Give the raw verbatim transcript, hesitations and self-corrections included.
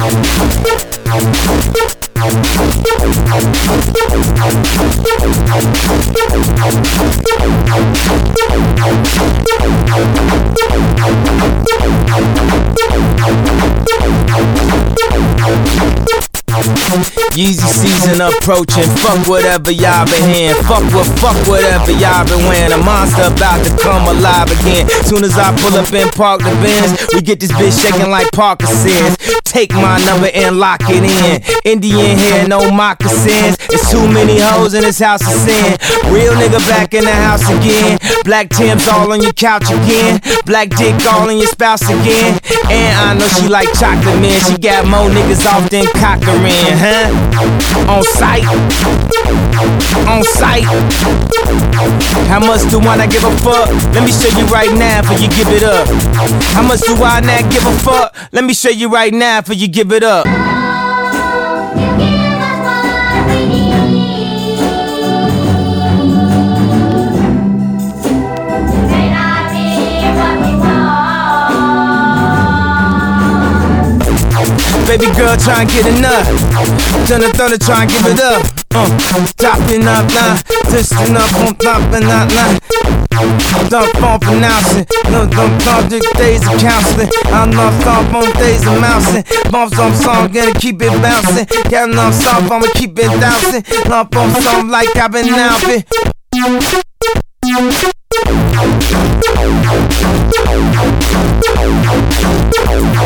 Yeezy season approaching, fuck whatever y'all been hearing. Fuck what, fuck whatever y'all been wearing. A monster about to come alive again. Soon as I pull up and park the Benz, we get this bitch shaking like Parker says. Take my number and lock it in. Indian hair, no moccasins. It's too many hoes in this house of sin. Real nigga back in the house again. Black Tim's all on your couch again. Black dick all on your spouse again. And I know she like chocolate, man. She got more niggas off than Cochran, huh? On sight, on sight. How much do I not give a fuck? Let me show you right now before you give it up. How much do I not give a fuck? Let me show you right now before you give it up. Baby girl try and get enough. Turn the thunder, try and give it up. Uh, topping up now, twisting up on top and not now. Dump on pronouncing, no dump on the days of counseling. I'm not stomp on days of mousing. Bumps on song, gonna keep it bouncing. Got enough stomp, I'ma keep it bouncing. Lump on song like I've been out. It.